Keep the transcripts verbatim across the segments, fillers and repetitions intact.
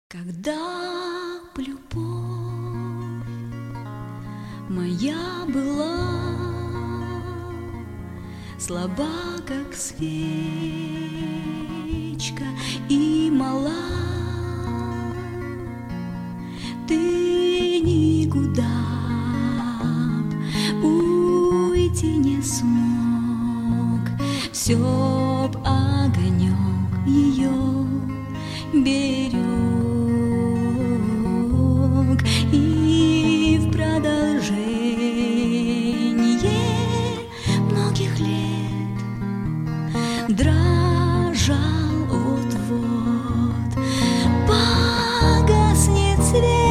Когда б любовь моя была слаба, как свечка, и мала, ты никуда б уйти не смог, все б огонек ее берег. И в продолжение многих лет дрожал вот-вот, погаснет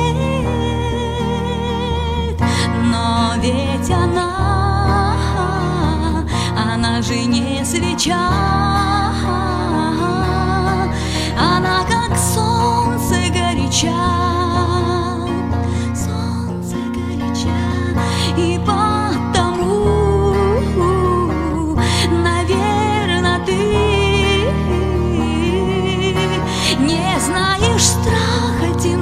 свет. Но ведь она, она же не свеча, она как солнце горяча. И потому, наверно, ты не знаешь страха темноты.